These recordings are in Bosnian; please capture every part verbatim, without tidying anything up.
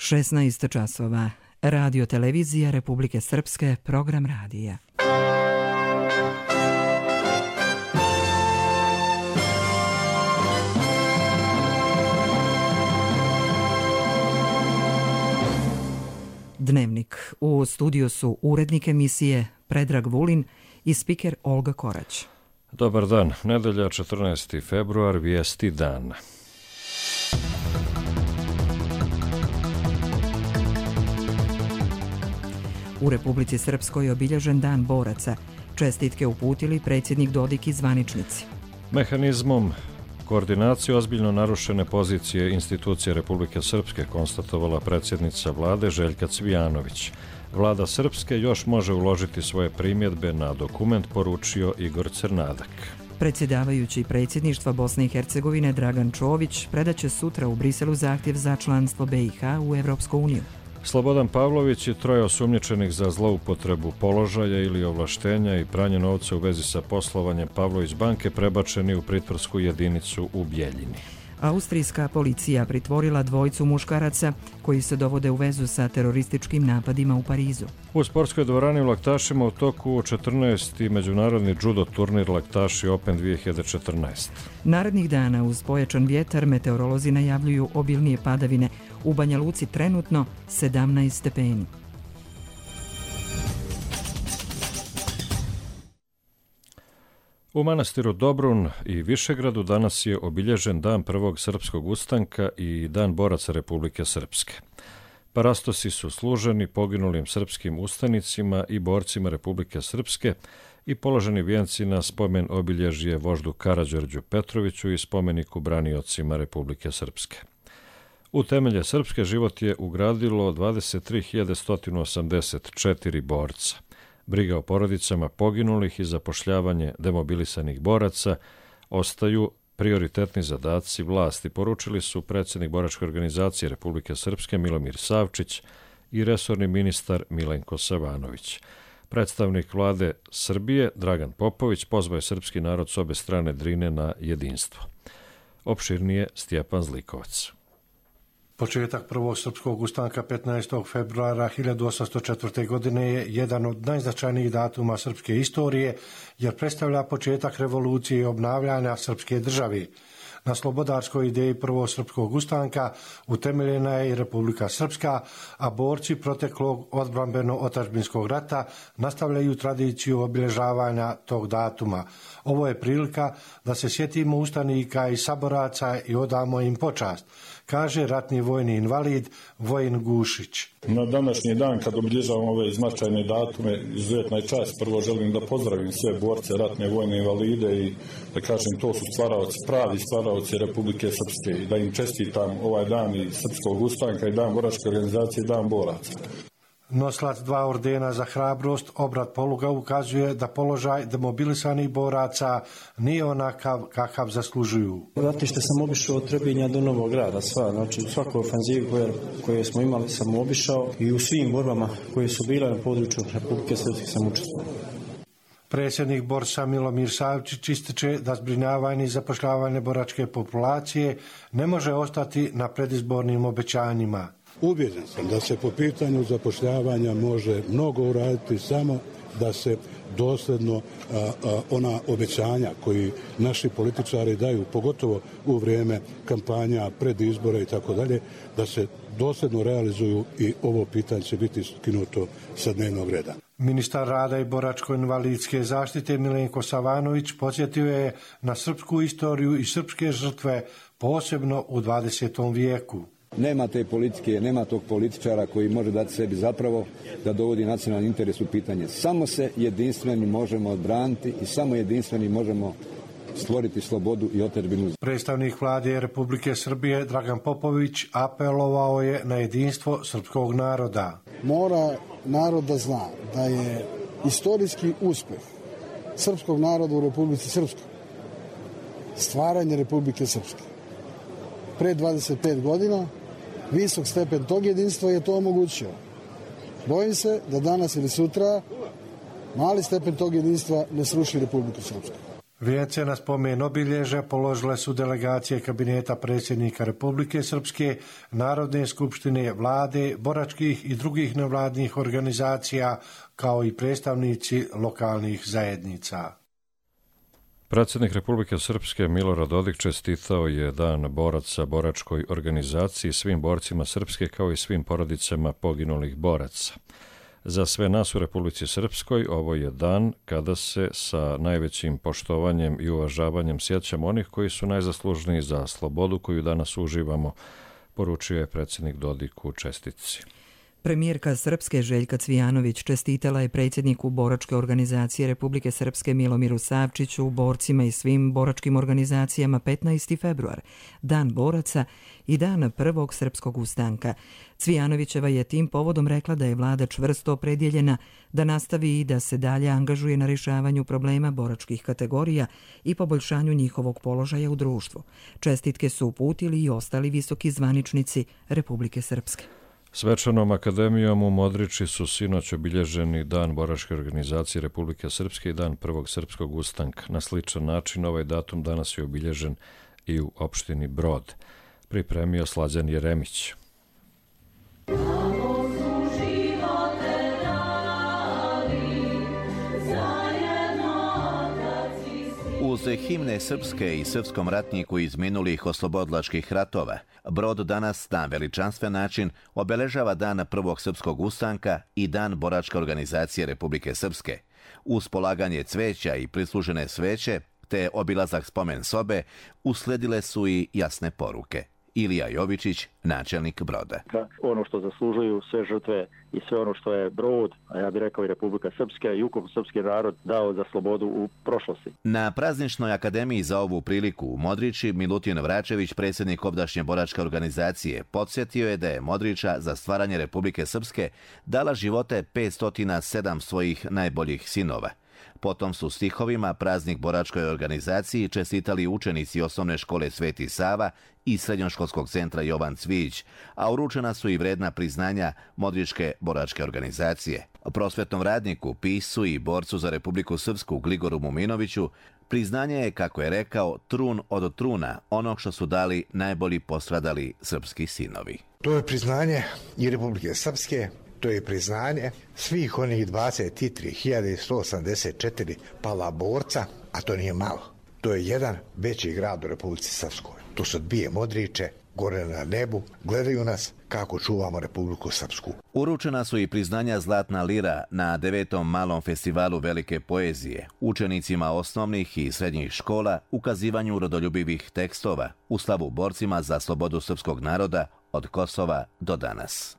šesnaest časova. Radio televizija Republike Srpske, program radija. Dnevnik. U studiju su urednik emisije Predrag Vulin i spiker Olga Korać. Dobar dan. Nedelja, četrnaesti februar, vijesti dana. U Republici Srpskoj je obilježen Dan boraca. Čestitke uputili predsjednik Dodik i zvaničnici. Mehanizmom koordinacije ozbiljno narušene pozicije institucije Republike Srpske konstatovala predsjednica vlade Željka Cvijanović. Vlada Srpske još može uložiti svoje primjedbe na dokument, poručio Igor Crnadak. Predsjedavajući predsjedništva Bosne i Hercegovine Dragan Čović predaće sutra u Briselu zahtjev za članstvo B i H u Evropsku uniju. Slobodan Pavlović i troje osumnjičenih za zloupotrebu položaja ili ovlaštenja i pranje novca u vezi sa poslovanjem Pavlović banke prebačeni u pritvorsku jedinicu u Bjeljini. Austrijska policija pritvorila dvojicu muškaraca koji se dovode u vezu sa terorističkim napadima u Parizu. U sportskoj dvorani u Laktašima u toku četrnaesti međunarodni judo turnir Laktaši Open dvije hiljade četrnaest. Narednih dana uz pojačan vjetar meteorolozi najavljuju obilnije padavine. U Banja Luci trenutno sedamnaest stepeni. U manastiru Dobrun i Višegradu danas je obilježen Dan prvog srpskog ustanka i Dan boraca Republike Srpske. Parastosi su služeni poginulim srpskim ustanicima i borcima Republike Srpske i položeni vijenci na spomen obilježje voždu Karađorđu Petroviću i spomeniku braniocima Republike Srpske. U temelje Srpske život je ugradilo dvadeset tri hiljade sto osamdeset četiri borca. Briga o porodicama poginulih i zapošljavanje demobilisanih boraca ostaju prioritetni zadaci vlasti, poručili su predsjednik boračke organizacije Republike Srpske Milomir Savčić i resorni ministar Milenko Savanović. Predstavnik vlade Srbije Dragan Popović pozvao je srpski narod s obe strane Drine na jedinstvo. Opširnije Stjepan Zlikovac. Početak prvog srpskog ustanka petnaestog februara hiljadu osamsto četvrte. godine je jedan od najznačajnijih datuma srpske istorije jer predstavlja početak revolucije i obnavljanja srpske države. Na slobodarskoj ideji prvog srpskog ustanka utemeljena je i Republika Srpska, a borci proteklog odbrambeno-otadžbinskog rata nastavljaju tradiciju obilježavanja tog datuma. Ovo je prilika da se sjetimo ustanika i saboraca i odamo im počast, kaže ratni vojni invalid Vojin Gušić. Na današnji dan, kad obilježavamo ove značajne datume, izuzetna je čast. Prvo želim da pozdravim sve borce, ratne vojne invalide i da kažem to su stvaraoci, pravi stvaraoci Republike Srpske i da im čestitam ovaj dan i Srpskog ustanka i Dan boračke organizacije i Dan boraca. Nosilac dva ordena za hrabrost, Obrat Poluga, ukazuje da položaj demobilisanih boraca nije onakav kakav zaslužuju. Ratište sam obišao od Trebinja do Novog Grada, sva, znači u svakoj ofanzivi koje, koje smo imali sam obišao i u svim borbama koje su bile na području Republike Srpske sam učestvovao. Predsjednik borsa Milomir Savčić ističe da zbrinjavanje i zapošljavanje boračke populacije ne može ostati na predizbornim obećanjima. Uvjeren sam da se po pitanju zapošljavanja može mnogo uraditi samo da se dosljedno a, a, ona obećanja koji naši političari daju, pogotovo u vrijeme kampanja, pred izbore i tako dalje, da se dosljedno realizuju i ovo pitanje će biti skinuto sa dnevnog reda. Ministar rada i boračko-invalidske zaštite Milenko Savanović podsjetio je na srpsku istoriju i srpske žrtve, posebno u dvadesetom vijeku. Nema te politike, nema tog političara koji može dati sebi zapravo da dovodi nacionalni interes u pitanje. Samo se jedinstveni možemo odbraniti i samo jedinstveni možemo stvoriti slobodu i otadžbinu. Predstavnik vlade Republike Srbije Dragan Popović apelovao je na jedinstvo srpskog naroda. Mora narod da zna da je istorijski uspjeh srpskog naroda u Republici Srpskoj stvaranje Republike Srpske. Pre dvadeset pet godina visok stepen tog jedinstva je to omogućio. Bojim se da danas ili sutra mali stepen tog jedinstva ne sruši Republiku Srpsku. Vijence na spomen obilježja položile su delegacije kabineta predsjednika Republike Srpske, Narodne skupštine, vlade, boračkih i drugih nevladnih organizacija, kao i predstavnici lokalnih zajednica. Predsjednik Republike Srpske Milorad Dodik čestitao je Dan boraca boračkoj organizaciji, svim borcima Srpske kao i svim porodicama poginulih boraca. Za sve nas u Republici Srpskoj ovo je dan kada se sa najvećim poštovanjem i uvažavanjem sjećamo onih koji su najzaslužniji za slobodu koju danas uživamo, poručio je predsjednik Dodik u čestitci. Premijerka Srpske Željka Cvijanović čestitala je predsjedniku Boračke organizacije Republike Srpske Milomiru Savčiću, borcima i svim boračkim organizacijama petnaesti februar, Dan boraca i Dan prvog srpskog ustanka. Cvijanovićeva je tim povodom rekla da je vlada čvrsto opredjeljena da nastavi i da se dalje angažuje na rješavanju problema boračkih kategorija i poboljšanju njihovog položaja u društvu. Čestitke su uputili i ostali visoki zvaničnici Republike Srpske. Svečanom akademijom u Modriči su sinoć obilježeni Dan boračke organizacije Republike Srpske i Dan prvog srpskog ustanka. Na sličan način ovaj datum danas je obilježen i u opštini Brod. Pripremio Slađan Jeremić. Uz himne srpske i srpskom ratniku iz minulih oslobodilačkih ratova, Brod danas na veličanstven način obeležava Dan prvog srpskog ustanka i Dan boračke organizacije Republike Srpske. Uz polaganje cveća i prislužene sveće, te obilazak spomen sobe, usledile su i jasne poruke. Ilija Jovičić, načelnik Broda. Ono što zaslužuju sve žrtve i sve ono što je Brod, a ja bih rekao i Republika Srpska i ukupno srpski narod dao za slobodu u prošlosti. Na prazničnoj akademiji za ovu priliku u Modriči, Milutin Vračević, predsjednik obdašnje boračke organizacije, podsjetio je da je Modriča za stvaranje Republike Srpske dala živote petsto sedam svojih najboljih sinova. Potom su stihovima praznik boračkoj organizaciji čestitali učenici osnovne škole Sveti Sava i srednjoškolskog centra Jovan Cvijić, a uručena su i vredna priznanja Modričke boračke organizacije. Prosvetnom radniku, piscu i borcu za Republiku Srpsku Gligoru Muminoviću priznanje je, kako je rekao, trun od truna onog što su dali najbolji postradali srpski sinovi. To je priznanje i Republike Srpske. To je priznanje svih onih dvadeset tri hiljade sto osamdeset četiri pala borca, a to nije malo. To je jedan veći grad u Republici Srpskoj. To su dvije Modriče, gore na nebu, gledaju nas kako čuvamo Republiku Srpsku. Uručena su i priznanja Zlatna lira na devetom malom festivalu velike poezije, učenicima osnovnih i srednjih škola, ukazivanju rodoljubivih tekstova, u slavu borcima za slobodu srpskog naroda od Kosova do danas.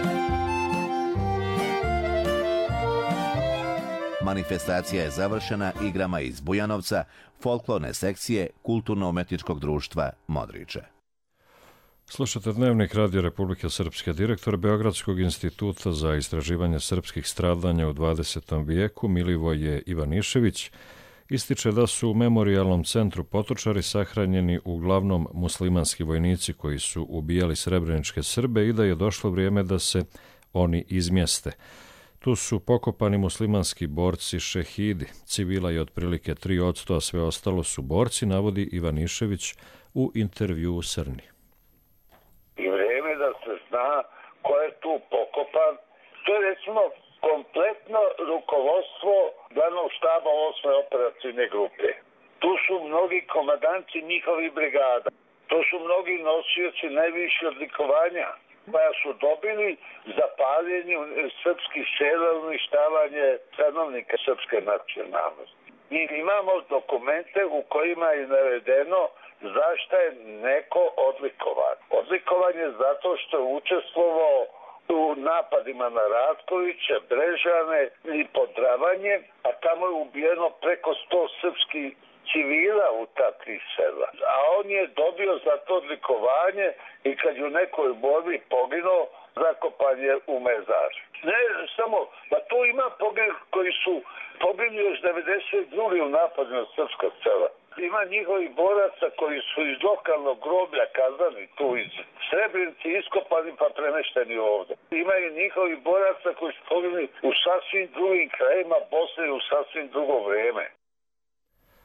Manifestacija je završena igrama iz Bujanovca, folklorne sekcije Kulturno-umetničkog društva Modriče. Slušate Dnevnik Radio Republike Srpske. Direktor Beogradskog instituta za istraživanje srpskih stradanja u dvadesetom vijeku Milivoje Ivanišević ističe da su u memorijalnom centru Potočari sahranjeni uglavnom muslimanski vojnici koji su ubijali srebreničke Srbe i da je došlo vrijeme da se oni izmjeste. Tu su pokopani muslimanski borci šehidi, civila je otprilike tri odsto, a sve ostalo su borci, navodi Ivanišević u intervju u Srni. I vrijeme da se zna ko je tu pokopan. To je recimo kompletno rukovodstvo glavnog štaba osme operacijne grupe. Tu su mnogi komandanti njihovih brigada. To su mnogi nosioci najviše odlikovanja koja su dobili za paljenje srpskih sela, uništavanje stanovnika srpske nacionalnosti. I imamo dokumente u kojima je navedeno zašto je neko odlikovan. Odlikovan je zato što je učestvovao u napadima na Ratkovića, Brežane i Podravanje, a tamo je ubijeno preko sto srpskih civila u ta tri sela. A on je dobio za to odlikovanje i kad je u nekoj borbi poginuo, zakopan je u mezar. Ne samo, pa tu ima pogled koji su poginuli još devedeset druge u napadu na srpska sela. Ima njihovih boraca koji su iz lokalnog groblja kazani tu iz Srebrenice iskopani pa premešteni ovdje. Ima i njihovih boraca koji su poginuli u sasvim drugim krajima Bosne u sasvim drugo vrijeme.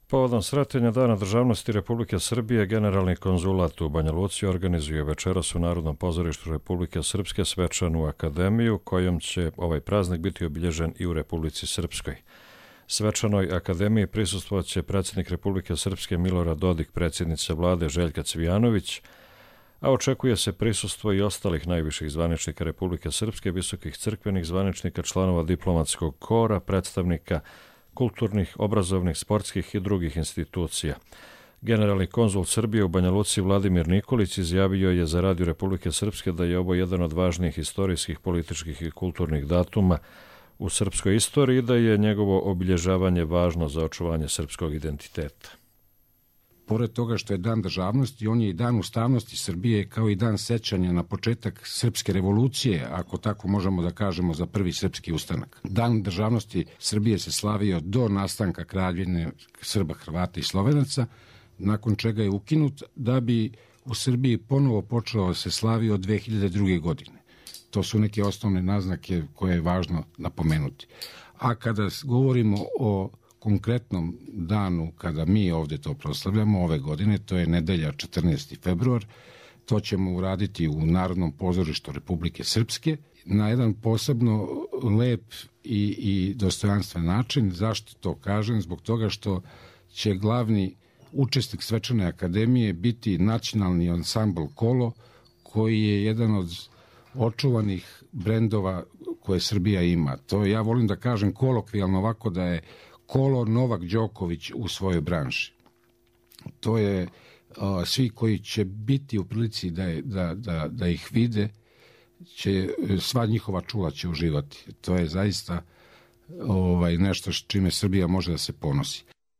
Povodom sretanja Dana državnosti Republike Srbije, Generalni konzulat u Banja Luci organizuje večeras u Narodnom pozorištu Republike Srpske svečanu akademiju, kojom će ovaj praznik biti obilježen i u Republici Srpskoj. Svečanoj akademiji prisustvovat će predsjednik Republike Srpske Milorad Dodik, predsjednica vlade Željka Cvijanović, a očekuje se prisustvo i ostalih najviših zvaničnika Republike Srpske, visokih crkvenih zvaničnika, članova diplomatskog kora, predstavnika kulturnih, obrazovnih, sportskih i drugih institucija. Generalni konzul Srbije u Banja Luci Vladimir Nikolić izjavio je za Radio Republike Srpske da je ovo jedan od važnijih istorijskih, političkih i kulturnih datuma u srpskoj istoriji i da je njegovo obilježavanje važno za očuvanje srpskog identiteta. Pored toga što je dan državnosti, on je i dan ustavnosti Srbije, kao i dan sećanja na početak srpske revolucije, ako tako možemo da kažemo, za prvi srpski ustanak. Dan državnosti Srbije se slavio do nastanka kraljevine Srba, Hrvata i Slovenaca, nakon čega je ukinut, da bi u Srbiji ponovo počeo se slavi od dve hiljade druge. godine. To su neke osnovne naznake koje je važno napomenuti. A kada govorimo o konkretnom danu kada mi ovdje to proslavljamo ove godine, to je nedelja četrnaesti februar, to ćemo uraditi u Narodnom pozorištu Republike Srpske na jedan posebno lep i, i dostojanstven način. Zašto to kažem? Zbog toga što će glavni učesnik svečane akademije biti nacionalni ansambl Kolo, koji je jedan od očuvanih brendova koje Srbija ima. To ja volim da kažem kolokvijalno ovako, da je Kolo Novak Đoković u svojoj branši. To je uh, svi koji će biti u prilici da, je, da, da, da ih vide, će, sva njihova čula će uživati. To je zaista ovaj, nešto s čime Srbija može da se ponosi.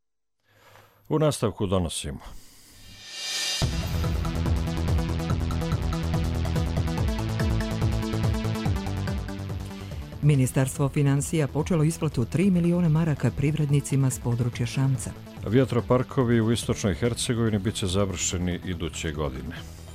U nastavku donosimo. Ministarstvo financija počelo isplatu tri miliona maraka privrednicima s područja Šamca. Vjetroparkovi u istočnoj Hercegovini bit će završeni iduće godine.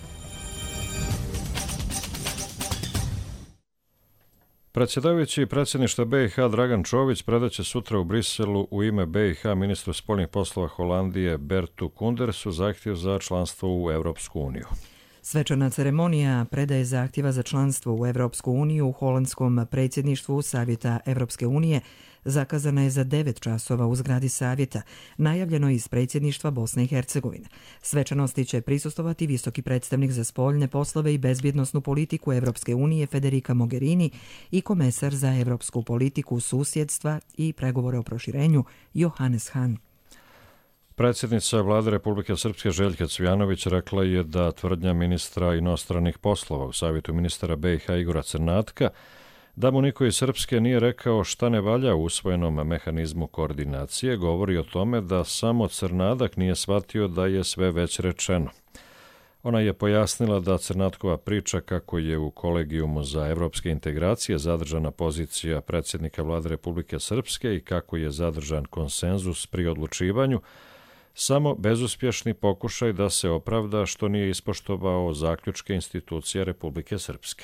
Predsjedavajući predsjedništva B i H Dragan Čović predaće sutra u Briselu u ime B i H ministru spoljnih poslova Holandije Bertu Kundersu zahtjev za članstvo u Europsku uniju. Svečana ceremonija predaje zahtjeva za članstvo u Evropsku uniju u holandskom predsjedništvu Savjeta Evropske unije zakazana je za devet časova u zgradi Savjeta, najavljeno iz predsjedništva Bosne i Hercegovine. Svečanosti će prisustovati visoki predstavnik za spoljne poslove i bezbjednosnu politiku Evropske unije Federica Mogherini i komesar za evropsku politiku, susjedstva i pregovore o proširenju Johannes Hahn. Predsjednica vlade Republike Srpske Željka Cvijanović rekla je da tvrdnja ministra inostranih poslova u Savjetu ministara B i H Igora Crnatka da mu niko iz Srpske nije rekao šta ne valja u usvojenom mehanizmu koordinacije govori o tome da samo Crnadak nije shvatio da je sve već rečeno. Ona je pojasnila da Crnatkova priča kako je u Kolegijumu za evropske integracije zadržana pozicija predsjednika vlade Republike Srpske i kako je zadržan konsenzus pri odlučivanju, samo bezuspješni pokušaj da se opravda što nije ispoštovao zaključke institucija Republike Srpske.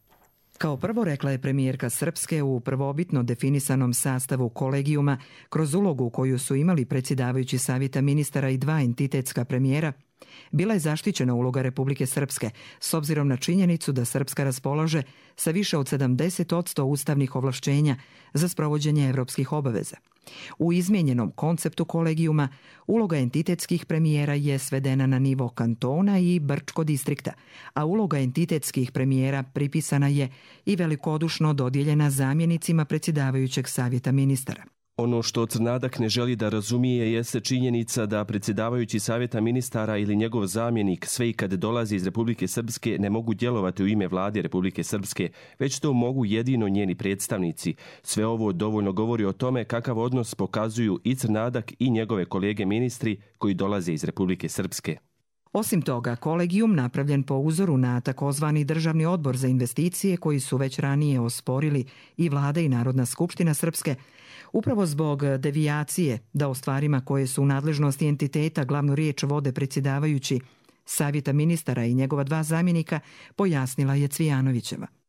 Kao prvo rekla je premijerka Srpske u prvobitno definisanom sastavu kolegijuma kroz ulogu koju su imali predsjedavajući Savjeta ministara i dva entitetska premijera, bila je zaštićena uloga Republike Srpske s obzirom na činjenicu da Srpska raspolaže sa više od sedamdeset posto ustavnih ovlašćenja za sprovođenje evropskih obaveza. U izmijenjenom konceptu kolegijuma uloga entitetskih premijera je svedena na nivo kantona i Brčko distrikta, a uloga entitetskih premijera pripisana je i velikodušno dodijeljena zamjenicima predsjedavajućeg Savjeta ministara. Ono što Crnadak ne želi da razumije jeste činjenica da predsjedavajući Savjeta ministara ili njegov zamjenik sve i kad dolazi iz Republike Srpske ne mogu djelovati u ime vlade Republike Srpske, već to mogu jedino njeni predstavnici. Sve ovo dovoljno govori o tome kakav odnos pokazuju i Crnadak i njegove kolege ministri koji dolaze iz Republike Srpske. Osim toga, kolegijum napravljen po uzoru na takozvani Državni odbor za investicije koji su već ranije osporili i vlada i Narodna skupština Srpske, upravo zbog devijacije da o stvarima koje su u nadležnosti entiteta glavnu riječ vode predsjedavajući Savjeta ministara i njegova dva zamjenika, pojasnila je Cvijanovićeva.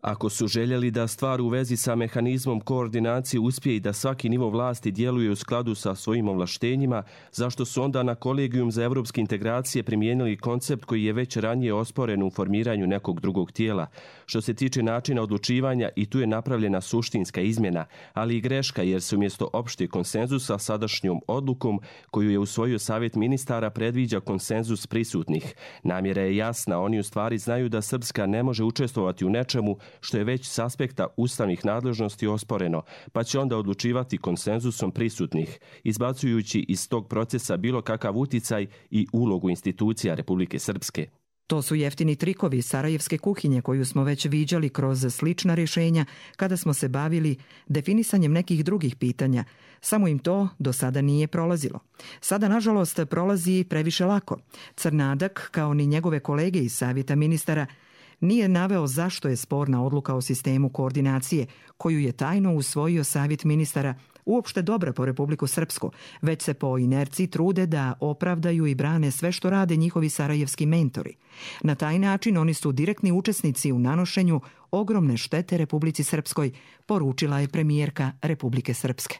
Ako su željeli da stvar u vezi sa mehanizmom koordinacije uspije i da svaki nivo vlasti djeluje u skladu sa svojim ovlaštenjima, zašto su onda na Kolegijum za evropske integracije primijenili koncept koji je već ranije osporen u formiranju nekog drugog tijela? Što se tiče načina odlučivanja, i tu je napravljena suštinska izmjena, ali i greška, jer se umjesto opšteg konsenzusa sadašnjom odlukom koju je usvojio Savjet ministara predviđa konsenzus prisutnih. Namjera je jasna, oni u stvari znaju da Srpska ne može učestvovati u nečemu što je već s aspekta ustavnih nadležnosti osporeno, pa će onda odlučivati konsenzusom prisutnih, izbacujući iz tog procesa bilo kakav uticaj i ulogu institucija Republike Srpske. To su jeftini trikovi sarajevske kuhinje koju smo već viđali kroz slična rješenja kada smo se bavili definisanjem nekih drugih pitanja. Samo im to do sada nije prolazilo. Sada, nažalost, prolazi previše lako. Crnadak, kao ni njegove kolege iz Savjeta ministara, nije naveo zašto je sporna odluka o sistemu koordinacije, koju je tajno usvojio Savjet ministara, uopšte dobra po Republiku Srpsku, već se po inerciji trude da opravdaju i brane sve što rade njihovi sarajevski mentori. Na taj način oni su direktni učesnici u nanošenju ogromne štete Republici Srpskoj, poručila je premijerka Republike Srpske.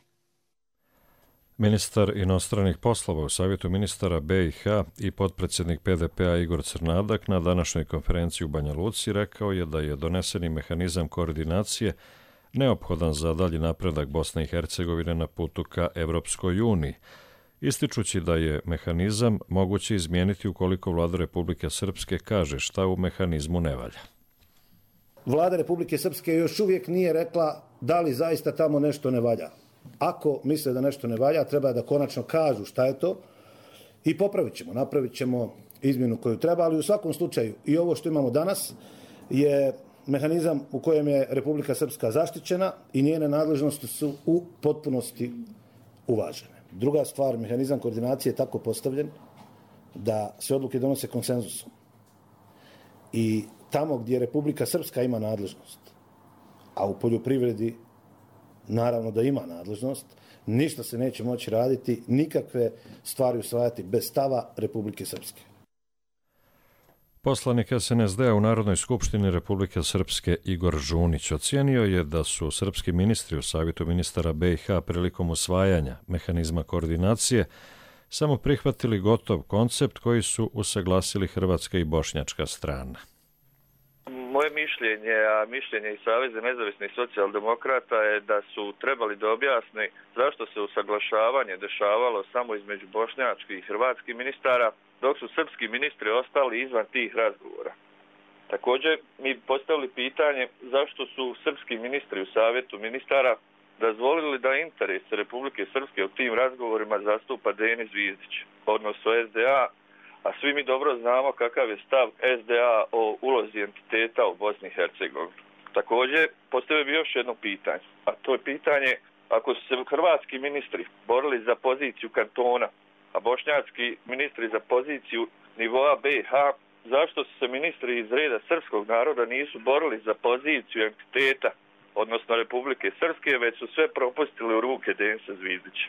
Ministar inostranih poslova u Savjetu ministara B i H i potpredsjednik P D P-a Igor Crnadak na današnjoj konferenciji u Banja Luci rekao je da je doneseni mehanizam koordinacije neophodan za dalji napredak Bosne i Hercegovine na putu ka Evropskoj uniji, ističući da je mehanizam moguće izmijeniti ukoliko vlada Republike Srpske kaže šta u mehanizmu ne valja. Vlada Republike Srpske još uvijek nije rekla da li zaista tamo nešto ne valja. Ako misle da nešto ne valja, treba da konačno kažu šta je to i popravit ćemo, napravit ćemo izmjenu koju treba, ali u svakom slučaju i ovo što imamo danas je mehanizam u kojem je Republika Srpska zaštićena i njene nadležnosti su u potpunosti uvažene. Druga stvar, mehanizam koordinacije je tako postavljen da se odluke donose konsenzusom. I tamo gdje Republika Srpska ima nadležnost, a u poljoprivredi naravno da ima nadležnost, ništa se neće moći raditi, nikakve stvari usvajati bez stava Republike Srpske. Poslanik S N S D-a u Narodnoj skupštini Republike Srpske Igor Žunić ocijenio je da su srpski ministri u Savjetu ministara B i H prilikom usvajanja mehanizma koordinacije samo prihvatili gotov koncept koji su usaglasili hrvatska i bošnjačka strana. Moje mišljenje, a mišljenje i Saveza nezavisnih socijaldemokrata je da su trebali da objasni zašto se usaglašavanje dešavalo samo između bošnjačkih i hrvatskih ministara, dok su srpski ministri ostali izvan tih razgovora. Također mi postavili pitanje zašto su srpski ministri u Savjetu ministara dozvolili da interes Republike Srpske u tim razgovorima zastupa Denis Zvizdić, odnosno S D A, a svi mi dobro znamo kakav je stav S D A o ulozi entiteta u Bosni i Hercegovini. Također, postavio bi još jedno pitanje, a to je pitanje ako su se hrvatski ministri borili za poziciju kantona, a bošnjački ministri za poziciju nivoa B i H, zašto su se ministri iz reda srpskog naroda nisu borili za poziciju entiteta, odnosno Republike Srpske, već su sve propustili u ruke Denisa Zvizdića.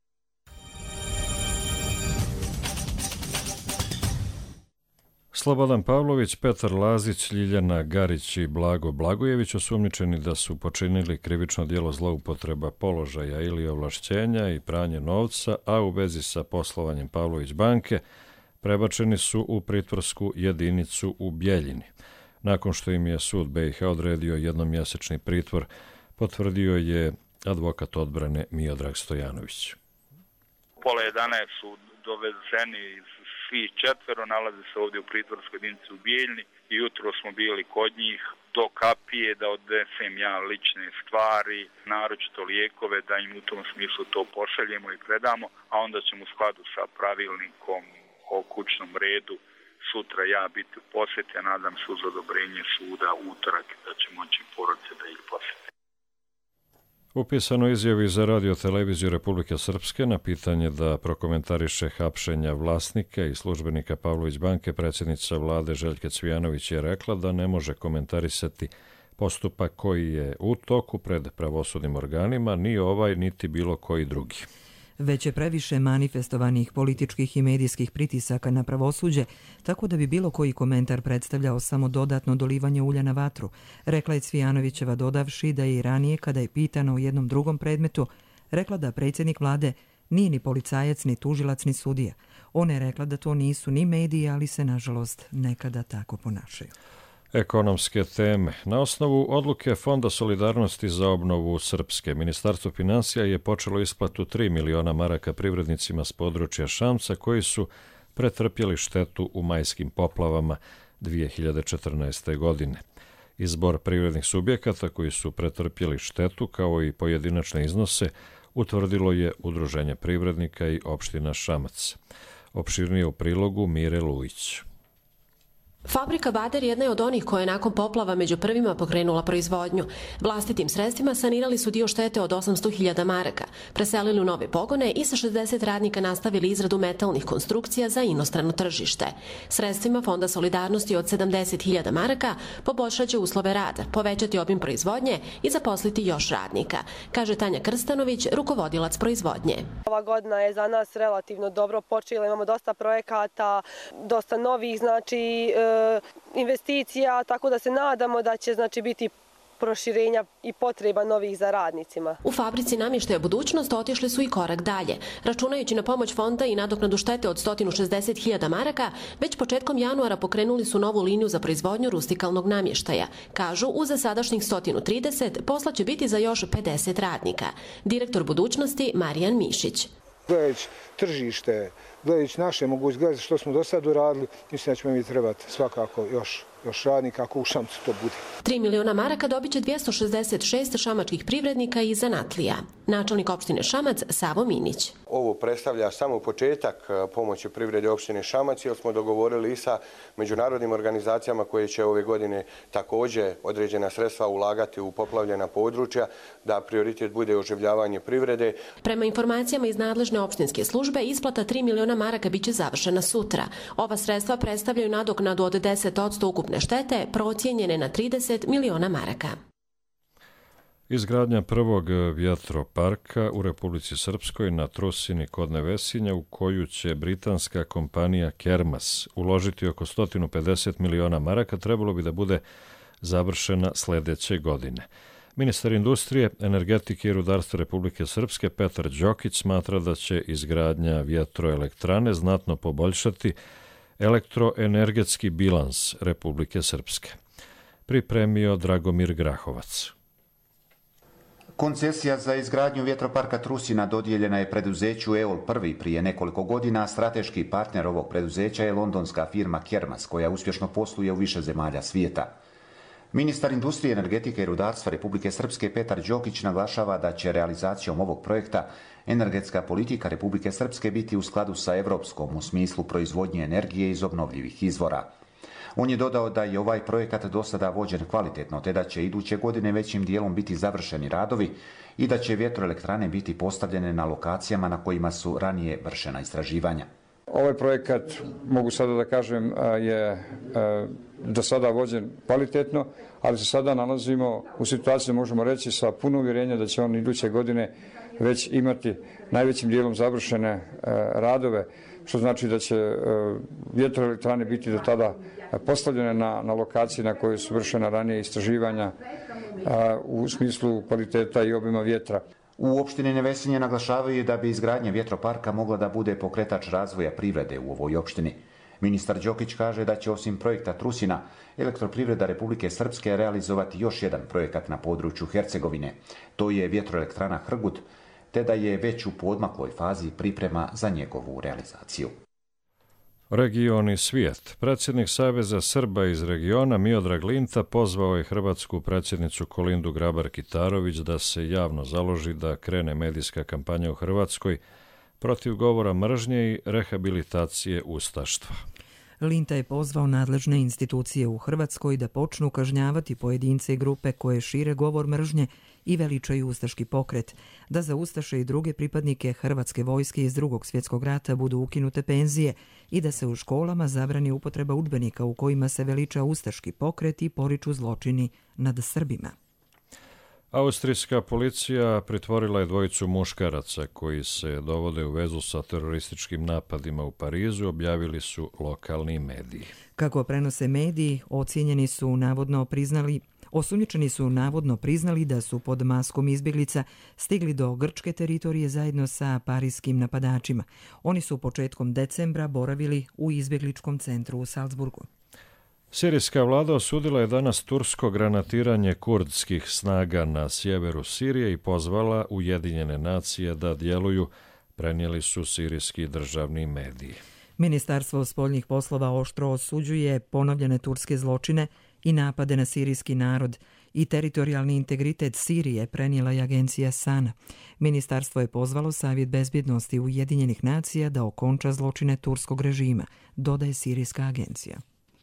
Slobodan Pavlović, Petar Lazić, Ljiljana Garić i Blago Blagojević osumnjičeni da su počinili krivično djelo zloupotreba položaja ili ovlašćenja i pranje novca, a u vezi sa poslovanjem Pavlović banke prebačeni su u pritvorsku jedinicu u Bjeljini. Nakon što im je sud B i H odredio jednomjesečni pritvor, potvrdio je advokat odbrane Miodrag Stojanović. Pola jedanaest su dovezeni svi četvero, nalaze se ovdje u pritvorskoj jedinici u Bijeljni i jutro smo bili kod njih do kapije da odnesem ja lične stvari, naročito lijekove, da im u tom smislu to pošaljemo i predamo, a onda ćemo u skladu sa pravilnikom o kućnom redu sutra ja biti u posjeti, a nadam se uz odobrenje suda utorak da će moći porodice da ih posjeti. Upisano izjavi za radio televiziju Republike Srpske na pitanje da prokomentariše hapšenja vlasnika i službenika Pavlović banke, predsjednica vlade Željka Cvijanović je rekla da ne može komentarisati postupak koji je u toku pred pravosudnim organima, ni ovaj, niti bilo koji drugi. Već je previše manifestovanih političkih i medijskih pritisaka na pravosuđe, tako da bi bilo koji komentar predstavljao samo dodatno dolivanje ulja na vatru, rekla je Cvijanovićeva, dodavši da je i ranije, kada je pitana u jednom drugom predmetu, rekla da predsjednik vlade nije ni policajac, ni tužilac, ni sudija. Ona je rekla da to nisu ni mediji, ali se, nažalost, nekada tako ponašaju. Ekonomske teme. Na osnovu odluke Fonda solidarnosti za obnovu Srpske, Ministarstvo finansija je počelo isplatu tri miliona maraka privrednicima s područja Šamca koji su pretrpjeli štetu u majskim poplavama dvije hiljade četrnaeste. godine. Izbor privrednih subjekata koji su pretrpjeli štetu, kao i pojedinačne iznose, utvrdilo je Udruženje privrednika i opština Šamac. Opširnije u prilogu Mire Lujić. Fabrika Bader jedna je od onih koja je nakon poplava među prvima pokrenula proizvodnju. Vlastitim sredstvima sanirali su dio štete od osamsto hiljada maraka, preselili u nove pogone i sa šezdeset radnika nastavili izradu metalnih konstrukcija za inostrano tržište. Sredstvima Fonda solidarnosti od sedamdeset hiljada maraka poboljšat će uslove rada, povećati obim proizvodnje i zaposliti još radnika, kaže Tanja Krstanović, rukovodilac proizvodnje. Ova godina je za nas relativno dobro počela, imamo dosta projekata, dosta novih, znači investicija, tako da se nadamo da će znači biti proširenja i potreba novih za radnicima. U fabrici namještaja budućnost otišli su i korak dalje. Računajući na pomoć fonda i nadoknadu štete od sto šezdeset hiljada maraka, već početkom januara pokrenuli su novu liniju za proizvodnju rustikalnog namještaja. Kažu, uz sadašnjih sto trideset posla će biti za još pedeset radnika. Direktor budućnosti Marijan Mišić. Gledajući tržište, gledajući naše mogućnosti, gledajući što smo do sad uradili, mislim da ćemo mi trebati svakako još, još radnika ako u Šamcu to bude. tri miliona maraka dobit će dvjesto šezdeset šest šamačkih privrednika i zanatlija. Načelnik opštine Šamac Savo Minić. Ovo predstavlja samo početak pomoći privrede opštine Šamac, jer smo dogovorili i sa međunarodnim organizacijama koje će ove godine također određena sredstva ulagati u poplavljena područja, da prioritet bude oživljavanje privrede. Prema informacijama iz nadležne opštinske službe, isplata tri miliona maraka biće završena sutra. Ova sredstva predstavljaju nadoknadu od deset posto ukupne štete, procijenjene na trideset miliona maraka. Izgradnja prvog vjetroparka u Republici Srpskoj na Trusini kod Nevesinja, u koju će britanska kompanija Kermas uložiti oko sto pedeset miliona maraka, trebalo bi da bude završena sljedeće godine. Ministar industrije, energetike i rudarstva Republike Srpske Petar Đokić smatra da će izgradnja vjetroelektrane znatno poboljšati elektroenergetski bilans Republike Srpske. Pripremio Dragomir Grahovac. Koncesija za izgradnju vjetroparka Trusina dodijeljena je preduzeću E O L prvi prije nekoliko godina. Strateški partner ovog preduzeća je londonska firma Kermas, koja uspješno posluje u više zemalja svijeta. Ministar industrije, energetike i rudarstva Republike Srpske Petar Đokić naglašava da će realizacijom ovog projekta energetska politika Republike Srpske biti u skladu sa evropskom u smislu proizvodnje energije iz obnovljivih izvora. On je dodao da je ovaj projekat do sada vođen kvalitetno, te da će iduće godine većim dijelom biti završeni radovi i da će vjetroelektrane biti postavljene na lokacijama na kojima su ranije vršena istraživanja. Ovaj projekat, mogu sada da kažem, je do sada vođen kvalitetno, ali se sada nalazimo u situaciji, možemo reći, sa puno uvjerenja da će on iduće godine već imati najvećim dijelom završene radove, što znači da će vjetroelektrane biti do tada postavljene na, na lokaciji na kojoj su vršena ranije istraživanja u smislu kvaliteta i obima vjetra. U opštini Nevesinje naglašavaju da bi izgradnja vjetroparka mogla da bude pokretač razvoja privrede u ovoj opštini. Ministar Đokić kaže da će osim projekta Trusina, Elektroprivreda Republike Srpske realizovati još jedan projekat na području Hercegovine. To je vjetroelektrana Hrgut, te da je već u poodmakloj fazi priprema za njegovu realizaciju. Region i svijet. Predsjednik Saveza Srba iz regiona Miodrag Linta pozvao je hrvatsku predsjednicu Kolindu Grabar-Kitarović da se javno založi da krene medijska kampanja u Hrvatskoj protiv govora mržnje i rehabilitacije ustaštva. Linta je pozvao nadležne institucije u Hrvatskoj da počnu kažnjavati pojedince i grupe koje šire govor mržnje i veličaju ustaški pokret, da za ustaše i druge pripadnike hrvatske vojske iz Drugog svjetskog rata budu ukinute penzije i da se u školama zabrani upotreba udžbenika u kojima se veliča ustaški pokret i poriču zločini nad Srbima. Austrijska policija pritvorila je dvojicu muškaraca koji se dovode u vezu sa terorističkim napadima u Parizu, objavili su lokalni mediji. Kako prenose mediji, ocijenjeni su navodno priznali Osumnjičeni su navodno priznali da su pod maskom izbjeglica stigli do grčke teritorije zajedno sa parijskim napadačima. Oni su početkom decembra boravili u izbjegličkom centru u Salzburgu. Sirijska vlada osudila je danas tursko granatiranje kurdskih snaga na sjeveru Sirije i pozvala Ujedinjene nacije da djeluju, prenijeli su sirijski državni mediji. Ministarstvo spoljnih poslova oštro osuđuje ponovljene turske zločine i napade na sirijski narod i teritorijalni integritet Sirije, prenijela je agencija Sana. Ministarstvo je pozvalo Savjet bezbjednosti Ujedinjenih nacija da okonča zločine turskog režima, dodaje sirijska agencija.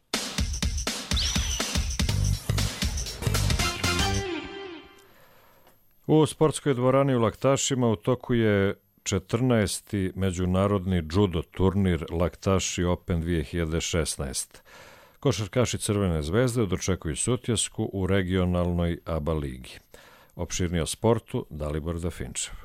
U sportskoj dvorani u Laktašima u toku je četrnaesti međunarodni judo turnir Laktaši Open dvije hiljade šesnaest. Košarkaši Crvene zvezde dočekuju Sutjesku u regionalnoj ABA ligi. Opširnije o sportu Dalibor Dafinčev.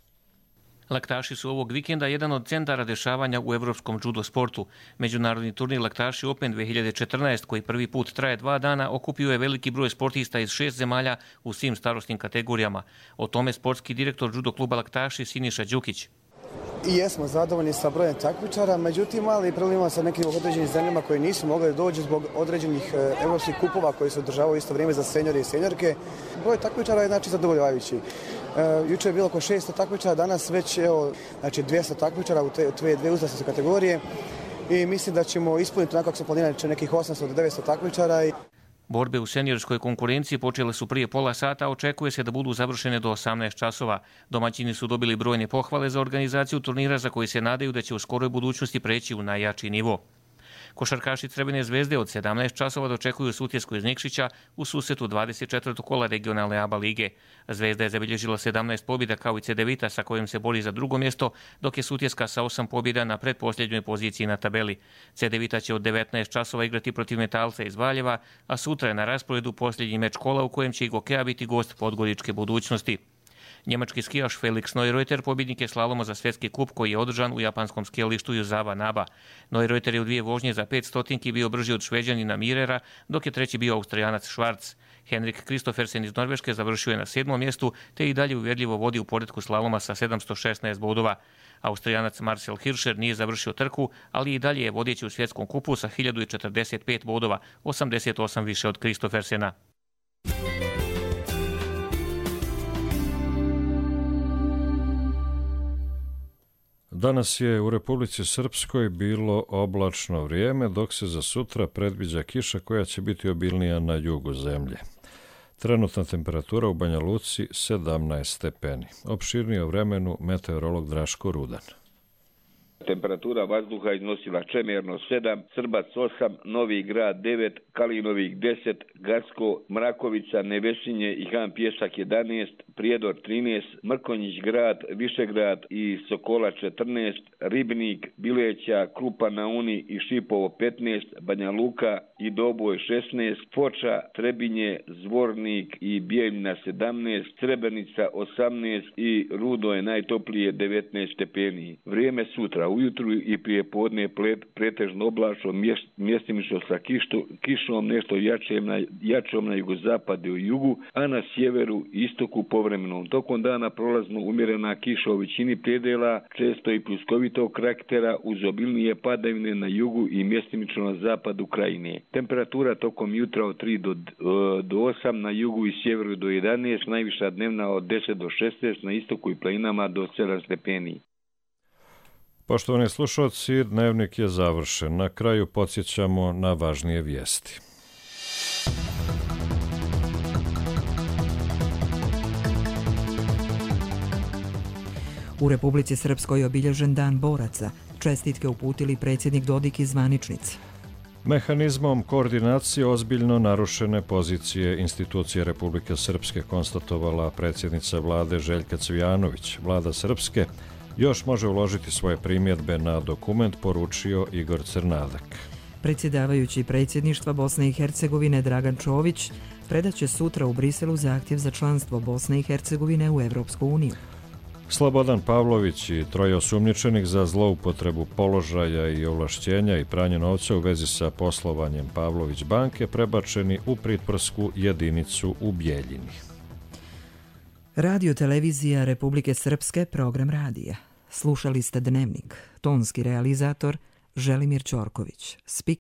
Laktaši su ovog vikenda jedan od centara dešavanja u evropskom judo sportu. Međunarodni turnir Laktaši Open dvije hiljade četrnaest, koji prvi put traje dva dana, okupio je veliki broj sportista iz šest zemalja u svim starosnim kategorijama. O tome sportski direktor judo kluba Laktaši Siniša Đukić. I jesmo zadovoljni sa brojem takmičara, međutim mali problema sa nekim određenim zemljama koji nisu mogli doći zbog određenih evropskih kupova koji se održavaju isto vrijeme za senjore i senjorke. Broj takmičara je znači zadovoljavajući. E, juče je bilo oko šesto takmičara, danas već evo, znači dvjesto takmičara u te dvije, dvije uzrasne kategorije i mislim da ćemo ispuniti onako kako smo planirali nekih osamsto do devetsto takmičara. I... Borbe u seniorskoj konkurenciji počele su prije pola sata, a očekuje se da budu završene do osamnaest časova. Domaćini su dobili brojne pohvale za organizaciju turnira za koji se nadaju da će u skoroj budućnosti preći u najjači nivo. Košarkaši Crvene zvezde od sedamnaest časova dočekuju Sutjesku iz Nikšića u susretu dvadeset četvrtog kola regionalne ABA lige. Zvezda je zabilježila sedamnaest pobjeda kao i Cedevita sa kojim se bori za drugo mjesto, dok je Sutjeska sa osam pobjeda na pretposljednjoj poziciji na tabeli. Cedevita će od devetnaest časova igrati protiv Metalca iz Valjeva, a sutra je na rasporedu posljednji meč kola u kojem će i Gokea biti gost Podgoričke budućnosti. Njemački skijaš Felix Neureuter pobjednik je slaloma za svjetski kup koji je održan u japanskom skijalištu Juzava Naba. Neureuter je u dvije vožnje za pet stotinki bio brži od Šveđanina Mirera, dok je treći bio Austrijanac Schwarz. Henrik Kristoffersen iz Norveške završio je na sedmom mjestu, te i dalje uvjerljivo vodi u poretku slaloma sa sedamsto šesnaest bodova. Austrijanac Marcel Hirscher nije završio trku, ali i dalje je vodeći u svjetskom kupu sa hiljadu četrdeset pet bodova, osamdeset osam više od Kristoffersena. Danas je u Republici Srpskoj bilo oblačno vrijeme, dok se za sutra predviđa kiša koja će biti obilnija na jugu zemlje. Trenutna temperatura u Banja Luci sedamnaest stepeni. Opširnije o vremenu meteorolog Draško Rudan. Temperatura vazduha iznosila Čemerno sedam, Srbac osam, Novi Grad devet, Kalinovik deset, Gacko, Mrakovica, Nevesinje i Han Pjesak jedanaest, Prijedor trinaest, Mrkonjić grad, Višegrad i Sokola četrnaest, Ribnik, Bileća, Krupa na Uni i Šipovo petnaest, Banja Luka i Doboj šesnaest, Foča, Trebinje, Zvornik i Bijeljina sedamnaest, Srebrenica osamnaest i Rudo je najtoplije devetnaest stepeni. Vrijeme sutra ujutru i prije podne pretežno oblačno, mjestimično sa kištu, kišom nešto jačem na, jačom na jugozapadu i jugu, a na sjeveru i istoku povremenom. Tokom dana prolazno umjerena kiša u većini predela, često i pljuskovitog karaktera uz obilnije padavine na jugu i mjestimično na zapadu krajine. Temperatura tokom jutra od tri do, do osam, na jugu i sjeveru do jedanaest, najviša dnevna od deset do šesnaest, na istoku i planinama do sedam stepeni. Poštovani slušalci, dnevnik je završen. Na kraju podsjećamo na važnije vijesti. U Republici Srpskoj je obilježen Dan boraca. Čestitke uputili predsjednik Dodik i zvaničnici. Mehanizmom koordinacije ozbiljno narušene pozicije institucije Republike Srpske, konstatovala predsjednica vlade Željka Cvijanović. Vlada Srpske još može uložiti svoje primjedbe na dokument, poručio Igor Crnadak. Predsjedavajući predsjedništva Bosne i Hercegovine Dragan Čović predaće sutra u Briselu zahtjev za članstvo Bosne i Hercegovine u Evropsku uniju. Slobodan Pavlović i troje osumnjičenih za zloupotrebu položaja i ovlašćenja i pranje novca u vezi sa poslovanjem Pavlović banke prebačeni u pritvorsku jedinicu u Bijeljini. Radio televizija Republike Srpske, program radija. Slušali ste Dnevnik. Tonski realizator Želimir Ćorković. Speaker